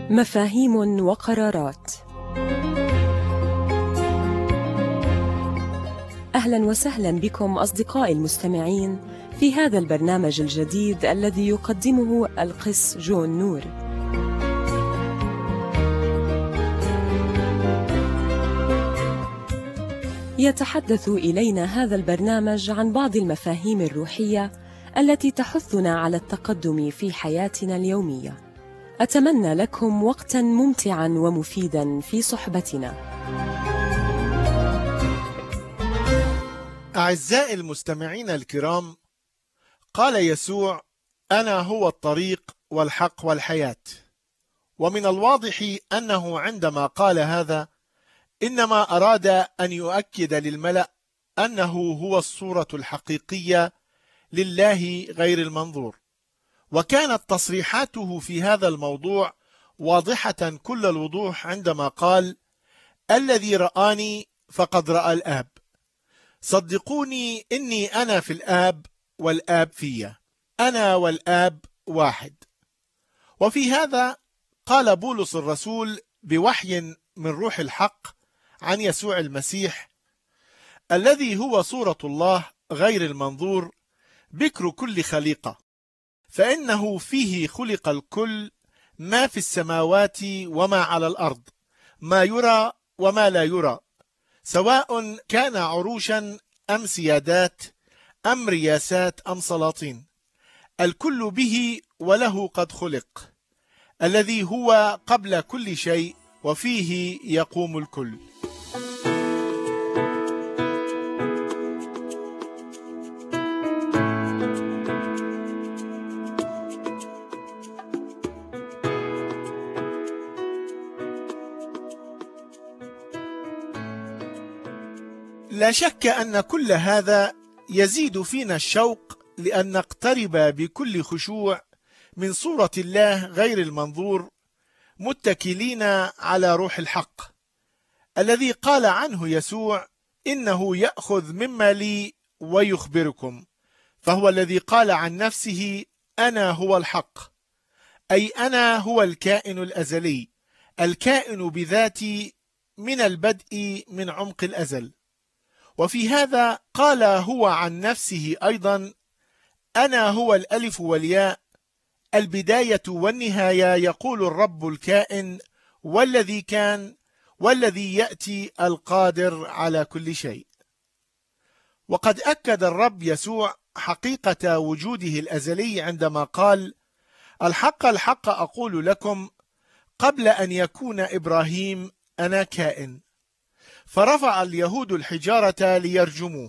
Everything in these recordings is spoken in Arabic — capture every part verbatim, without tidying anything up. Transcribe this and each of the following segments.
مفاهيم وقرارات. أهلا وسهلا بكم أصدقائي المستمعين في هذا البرنامج الجديد الذي يقدمه القس جون نور. يتحدث إلينا هذا البرنامج عن بعض المفاهيم الروحية التي تحثنا على التقدم في حياتنا اليومية. أتمنى لكم وقتاً ممتعاً ومفيداً في صحبتنا. أعزائي المستمعين الكرام، قال يسوع: أنا هو الطريق والحق والحياة. ومن الواضح أنه عندما قال هذا إنما أراد أن يؤكد للملأ أنه هو الصورة الحقيقية لله غير المنظور. وكانت تصريحاته في هذا الموضوع واضحة كل الوضوح عندما قال: الذي رآني فقد رأى الآب. صدقوني إني أنا في الآب والآب في، أنا والآب واحد. وفي هذا قال بولس الرسول بوحي من روح الحق عن يسوع المسيح الذي هو صورة الله غير المنظور، بكر كل خليقة، فإنه فيه خلق الكل، ما في السماوات وما على الأرض، ما يرى وما لا يرى، سواء كان عروشا أم سيادات أم رياسات أم سلاطين، الكل به وله قد خلق، الذي هو قبل كل شيء وفيه يقوم الكل. لا شك أن كل هذا يزيد فينا الشوق لأن نقترب بكل خشوع من صورة الله غير المنظور، متكلين على روح الحق الذي قال عنه يسوع: إنه يأخذ مما لي ويخبركم. فهو الذي قال عن نفسه: أنا هو الحق، أي أنا هو الكائن الأزلي، الكائن بذاتي من البدء من عمق الأزل. وفي هذا قال هو عن نفسه أيضا: أنا هو الألف والياء، البداية والنهاية، يقول الرب الكائن والذي كان والذي يأتي، القادر على كل شيء. وقد أكد الرب يسوع حقيقة وجوده الأزلي عندما قال: الحق الحق أقول لكم، قبل أن يكون إبراهيم أنا كائن. فرفع اليهود الحجارة ليرجموه،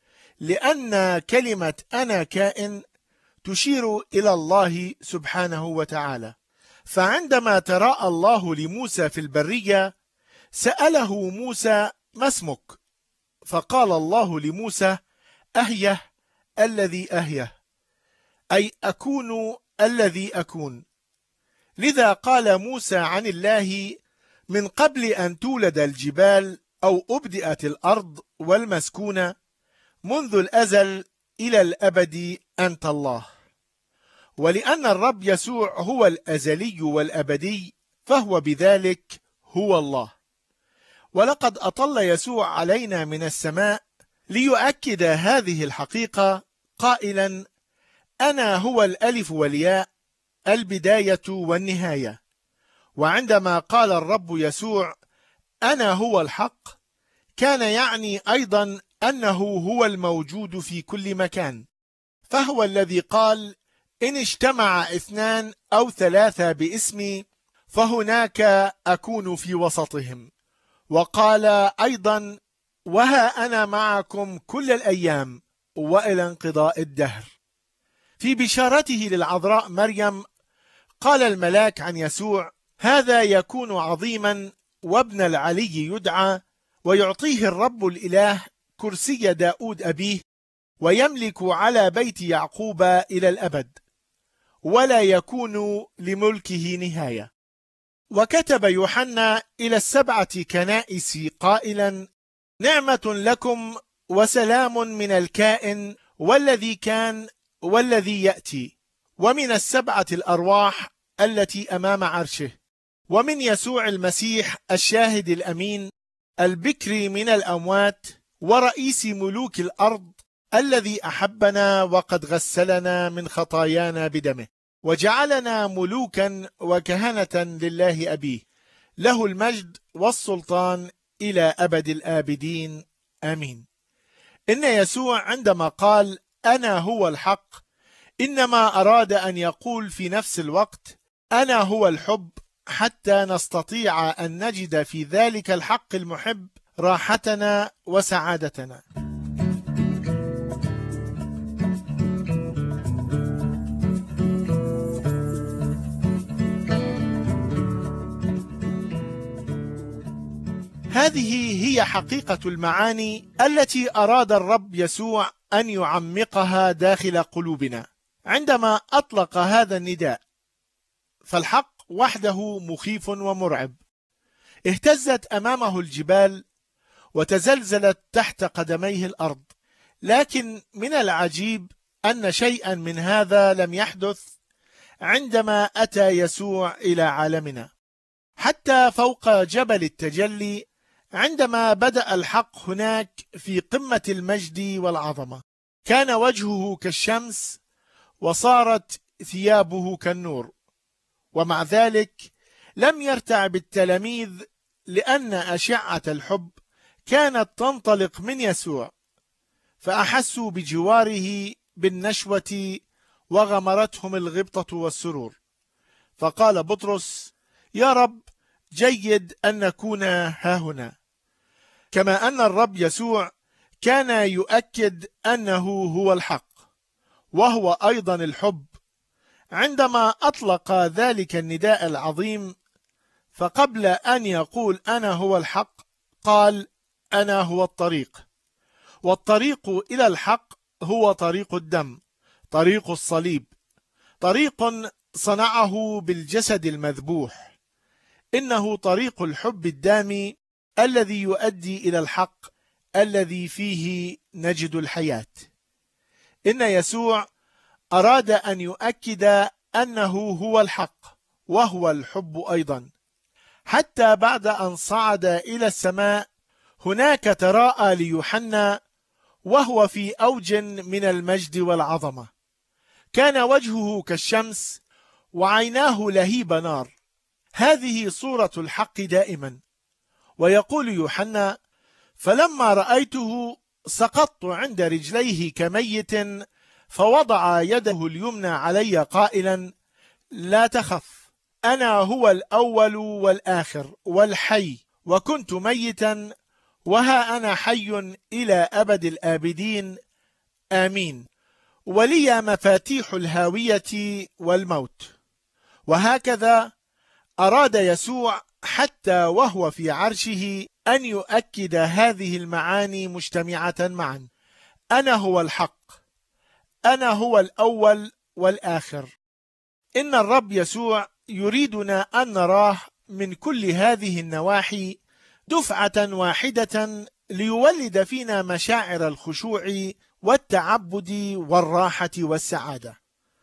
لأن كلمة أنا كائن تشير إلى الله سبحانه وتعالى. فعندما تراءى الله لموسى في البرية سأله موسى: ما اسمك؟ فقال الله لموسى: أهيه الذي أهيه، أي أكون الذي أكون. لذا قال موسى عن الله: من قبل أن تولد الجبال أو أبدأت الأرض والمسكونة، منذ الأزل إلى الأبد أنت الله. ولأن الرب يسوع هو الأزلي والأبدي، فهو بذلك هو الله. ولقد أطل يسوع علينا من السماء ليؤكد هذه الحقيقة قائلا: أنا هو الألف والياء، البداية والنهاية. وعندما قال الرب يسوع: أنا هو الحق، كان يعني أيضا أنه هو الموجود في كل مكان. فهو الذي قال: إن اجتمع اثنان أو ثلاثة باسمي فهناك أكون في وسطهم. وقال أيضا: وها أنا معكم كل الأيام وإلى انقضاء الدهر. في بشارته للعذراء مريم قال الملاك عن يسوع: هذا يكون عظيما وابن العلي يدعى، ويعطيه الرب الإله كرسي داود أبيه، ويملك على بيت يعقوب إلى الأبد، ولا يكون لملكه نهاية. وكتب يوحنا إلى السبعة كنائس قائلا: نعمة لكم وسلام من الكائن والذي كان والذي يأتي، ومن السبعة الأرواح التي أمام عرشه، ومن يسوع المسيح الشاهد الأمين البكر من الأموات ورئيس ملوك الأرض، الذي أحبنا وقد غسلنا من خطايانا بدمه وجعلنا ملوكا وكهنة لله أبيه، له المجد والسلطان إلى أبد الآبدين آمين. إن يسوع عندما قال أنا هو الحق إنما أراد أن يقول في نفس الوقت أنا هو الحب، حتى نستطيع أن نجد في ذلك الحق المحب راحتنا وسعادتنا. هذه هي حقيقة المعاني التي أراد الرب يسوع أن يعمقها داخل قلوبنا عندما أطلق هذا النداء. فالحق وحده مخيف ومرعب، اهتزت أمامه الجبال وتزلزلت تحت قدميه الأرض، لكن من العجيب أن شيئا من هذا لم يحدث عندما أتى يسوع إلى عالمنا. حتى فوق جبل التجلي عندما بدأ الحق هناك في قمة المجد والعظمة، كان وجهه كالشمس وصارت ثيابه كالنور، ومع ذلك لم يرتعب التلاميذ لأن أشعة الحب كانت تنطلق من يسوع، فأحسوا بجواره بالنشوة وغمرتهم الغبطة والسرور. فقال بطرس يا رب جيد أن نكون هاهنا. كما أن الرب يسوع كان يؤكد أنه هو الحق وهو أيضا الحب عندما أطلق ذلك النداء العظيم، فقبل أن يقول أنا هو الحق قال أنا هو الطريق، والطريق إلى الحق هو طريق الدم، طريق الصليب، طريق صنعه بالجسد المذبوح. إنه طريق الحب الدامي الذي يؤدي إلى الحق الذي فيه نجد الحياة. إن يسوع أراد أن يؤكد أنه هو الحق وهو الحب أيضا، حتى بعد أن صعد إلى السماء هناك تراءى ليوحنا وهو في أوج من المجد والعظمة، كان وجهه كالشمس وعيناه لهيب نار. هذه صورة الحق دائما. ويقول يوحنا فلما رأيته سقطت عند رجليه كميت، فوضع يده اليمنى علي قائلا لا تخف، أنا هو الأول والآخر والحي، وكنت ميتا وها أنا حي إلى أبد الآبدين آمين، ولي مفاتيح الهاوية والموت. وهكذا أراد يسوع حتى وهو في عرشه أن يؤكد هذه المعاني مجتمعة معا: أنا هو الحق، أنا هو الأول والآخر. إن الرب يسوع يريدنا أن نراه من كل هذه النواحي دفعة واحدة ليولد فينا مشاعر الخشوع والتعبد والراحة والسعادة،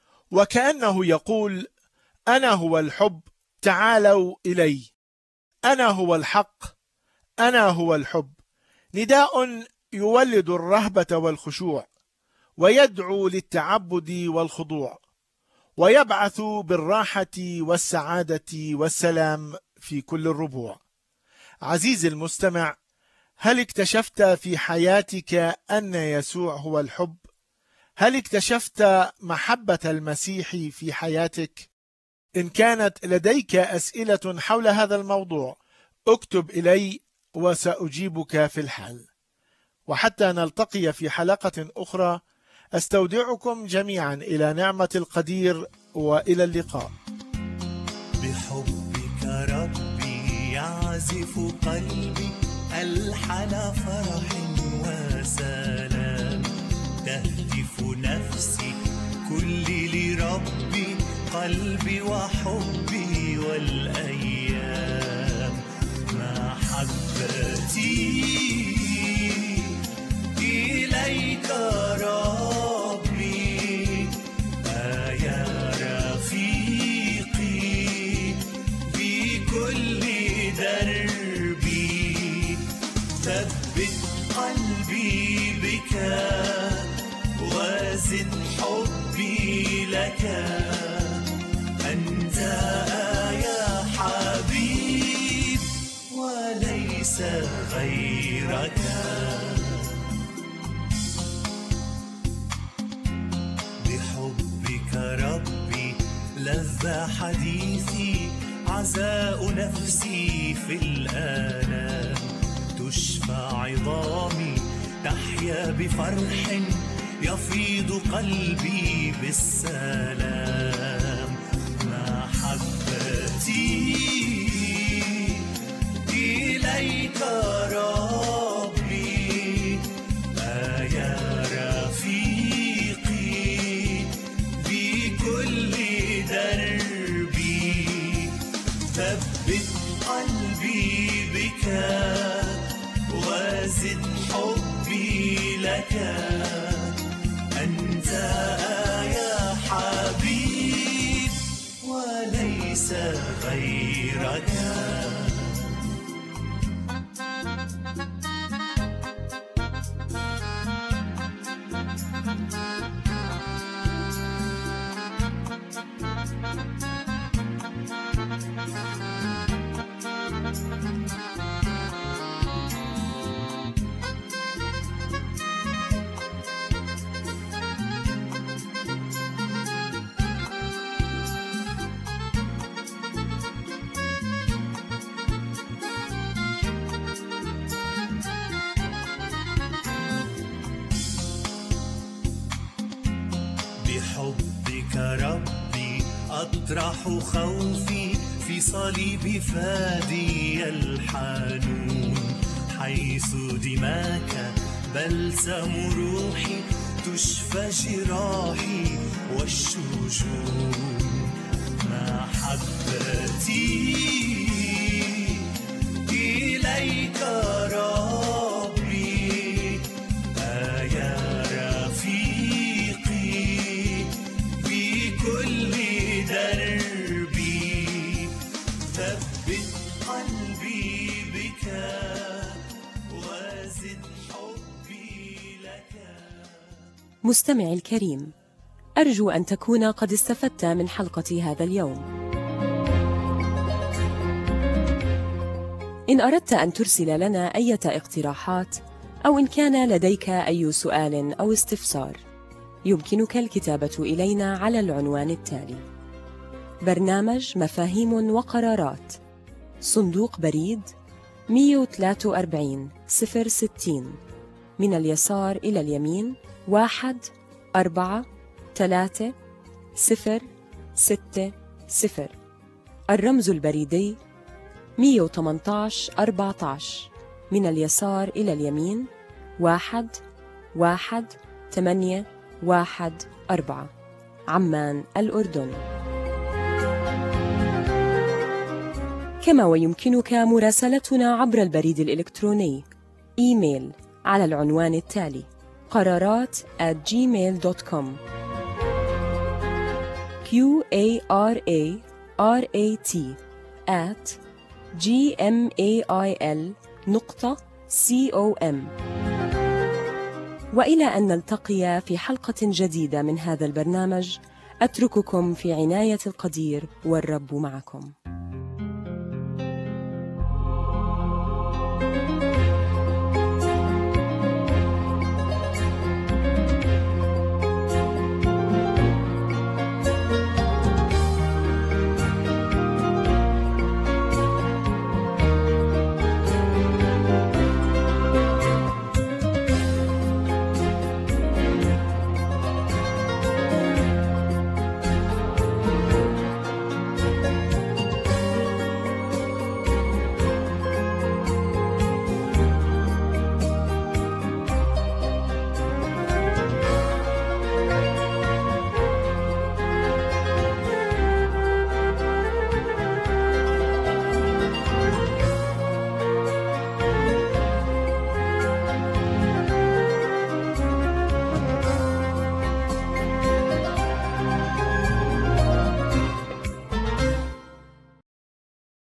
وكأنه يقول أنا هو الحب، تعالوا إلي. أنا هو الحق، أنا هو الحب. نداء يولد الرهبة والخشوع، ويدعو للتعبد والخضوع، ويبعث بالراحة والسعادة والسلام في كل الربوع. عزيزي المستمع، هل اكتشفت في حياتك أن يسوع هو الحب؟ هل اكتشفت محبة المسيح في حياتك؟ إن كانت لديك أسئلة حول هذا الموضوع اكتب إلي وسأجيبك في الحال. وحتى نلتقي في حلقة أخرى، أستودعكم جميعا إلى نعمة القدير، وإلى اللقاء. بحبك ربي يعزف قلبي ألحن فرح وسلام، تهتف نفسي كل لربي قلبي وحبي والأيام. محبتي إليك ربي، يا رفيقي في كل أنت يا حبيب وليس غيرك. بحبك ربي لذ حديثي، عزاء نفسي في الآلام، تشفى عظامي تحيا بفرح، يفيض قلبي بالسلام. محبتي إليك ربي، يا رفيقي بكل دربي، ثبت قلبي بك وزد حبي لك. أنت يا حبيب وليس غيرك. بحبك ربي أطرح خوفي في صليب فادي الحنون، حيث دماك بلسم روحي، تشفى جراحي والشجون. محبتي إليك ربي، يا رفيقي بكل دربي، ثبت قلبي بك وزد حبي لك. مستمعي الكريم، أرجو أن تكون قد استفدت من حلقة هذا اليوم. إن أردت أن ترسل لنا أي اقتراحات أو إن كان لديك أي سؤال أو استفسار، يمكنك الكتابة إلينا على العنوان التالي: برنامج مفاهيم وقرارات، صندوق بريد مئة وثلاثة وأربعين صفر ستين، من اليسار إلى اليمين واحد أربعة ثلاثة صفر ستة صفر. الرمز البريدي مئة وثمانية عشر أربعة عشر، من اليسار إلى اليمين واحد واحد ثمانية واحد أربعة، عمان الأردن. كما ويمكنك مراسلتنا عبر البريد الإلكتروني إيميل على العنوان التالي: قرارات at gmail dot com. q a r a r a t at gmail نقطة com. وإلى أن نلتقي في حلقة جديدة من هذا البرنامج، أترككم في عناية القدير والرب معكم.